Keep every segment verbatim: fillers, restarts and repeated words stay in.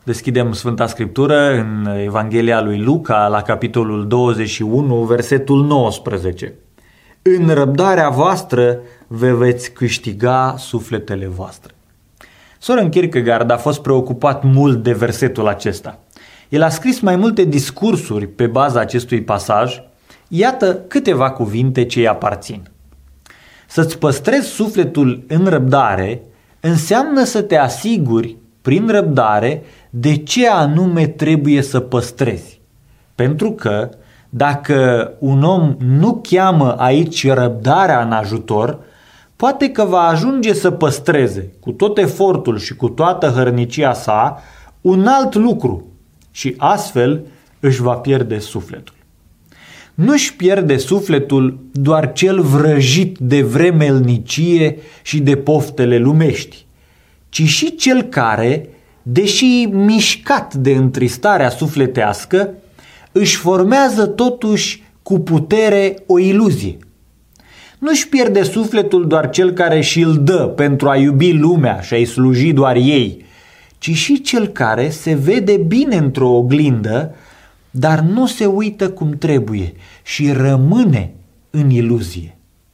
Deschidem Sfânta Scriptură în Evanghelia lui Luca, la capitolul douăzeci și unu, versetul nouăsprezece. În răbdarea voastră vă veți câștiga sufletele voastre. Soren Kierkegaard a fost preocupat mult de versetul acesta. El a scris mai multe discursuri pe baza acestui pasaj. Iată câteva cuvinte ce îi aparțin. Să-ți păstrezi sufletul în răbdare înseamnă să te asiguri prin răbdare de ce anume trebuie să păstrezi. Pentru că dacă un om nu cheamă aici răbdarea în ajutor, poate că va ajunge să păstreze cu tot efortul și cu toată hărnicia sa un alt lucru și astfel își va pierde sufletul. Nu-și pierde sufletul doar cel vrăjit de vremelnicie și de poftele lumești, ci și cel care, deși mișcat de întristarea sufletească, își formează totuși cu putere o iluzie. Nu-și pierde sufletul doar cel care și-l dă pentru a iubi lumea și a-i sluji doar ei, ci și cel care se vede bine într-o oglindă, dar nu se uită cum trebuie și rămâne în iluzie.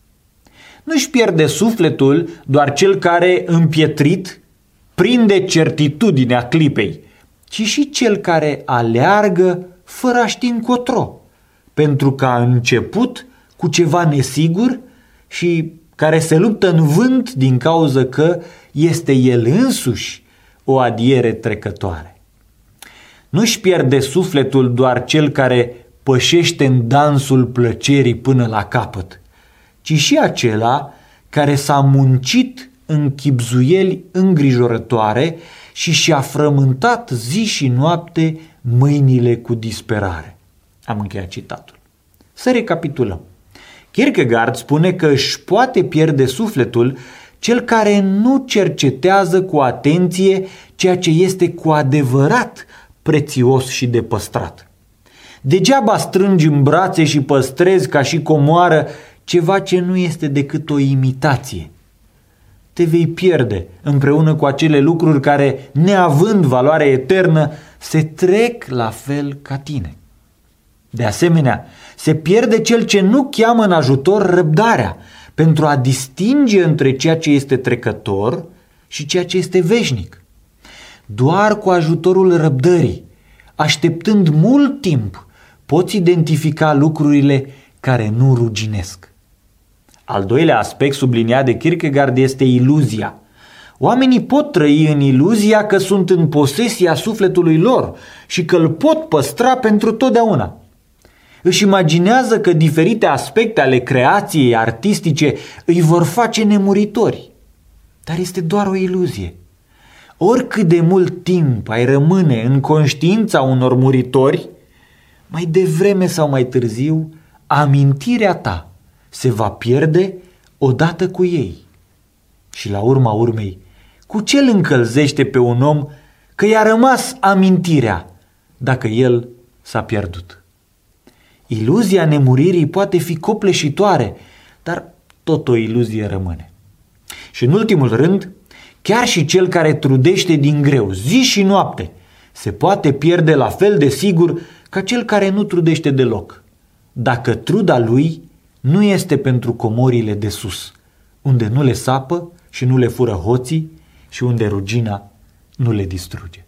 Nu-și pierde sufletul doar cel care, împietrit, prinde certitudinea clipei, ci și cel care aleargă fără a ști încotro, pentru că a început cu ceva nesigur și care se luptă în vânt din cauză că este el însuși o adiere trecătoare. Nu-și pierde sufletul doar cel care pășește în dansul plăcerii până la capăt, ci și acela care s-a muncit în chibzuieli îngrijorătoare și și-a frământat zi și noapte mâinile cu disperare. Am încheiat citatul. Să recapitulăm. Kierkegaard spune că își poate pierde sufletul cel care nu cercetează cu atenție ceea ce este cu adevărat prețios și de păstrat. Degeaba strângi în brațe și păstrezi ca și comoară ceva ce nu este decât o imitație. Te vei pierde împreună cu acele lucruri care, neavând valoare eternă, se trec la fel ca tine. De asemenea, se pierde cel ce nu cheamă în ajutor răbdarea pentru a distinge între ceea ce este trecător și ceea ce este veșnic. Doar cu ajutorul răbdării, așteptând mult timp, poți identifica lucrurile care nu ruginesc. Al doilea aspect subliniat de Kierkegaard este iluzia. Oamenii pot trăi în iluzia că sunt în posesia sufletului lor și că îl pot păstra pentru totdeauna. Își imaginează că diferite aspecte ale creației artistice îi vor face nemuritori. Dar este doar o iluzie. Oricât de mult timp ai rămâne în conștiința unor muritori, mai devreme sau mai târziu, amintirea ta se va pierde odată cu ei. Și la urma urmei, cu ce îl încălzește pe un om că i-a rămas amintirea dacă el s-a pierdut? Iluzia nemuririi poate fi copleșitoare, dar tot o iluzie rămâne. Și în ultimul rând, chiar și cel care trudește din greu, zi și noapte, se poate pierde la fel de sigur ca cel care nu trudește deloc, dacă truda lui nu este pentru comorile de sus, unde nu le sapă și nu le fură hoții și unde rugina nu le distruge.